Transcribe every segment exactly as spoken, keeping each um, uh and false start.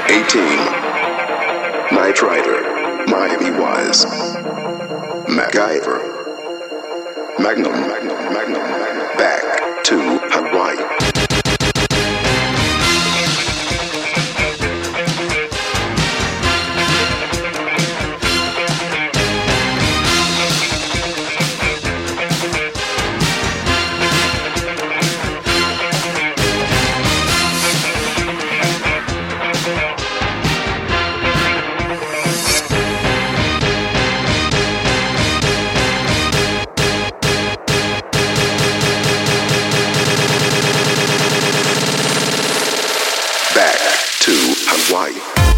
A-Team, Knight Rider, Miami Wise, MacGyver, Magnum, Magnum, Magnum, Magnum, back to Hawaii. Back to Hawaii.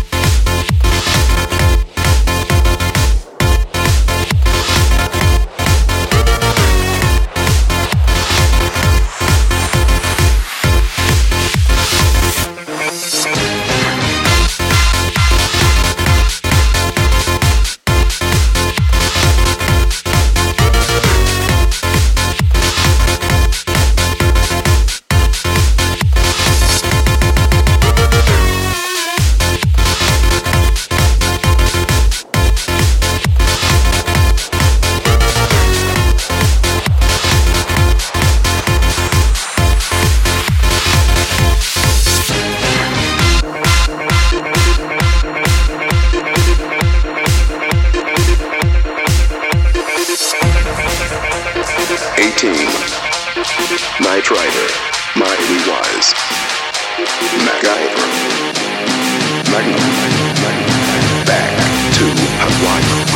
A-Team, Knight Rider, Miami Wise, MacGyver, Magnum, Magnum, back to Hawaii.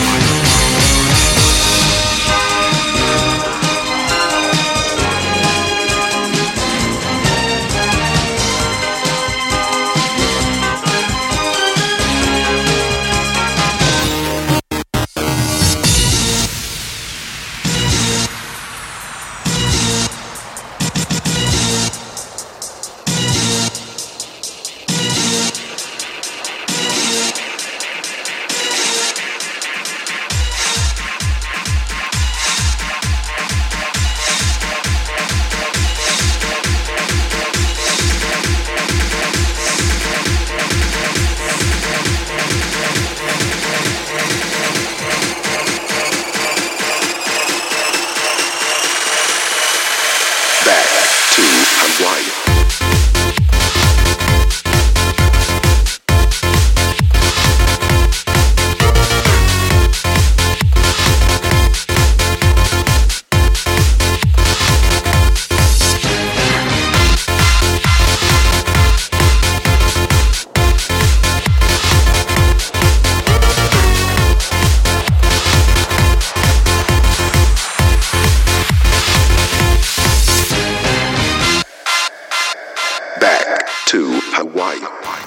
Back to Hawaii. Back to Hawaii.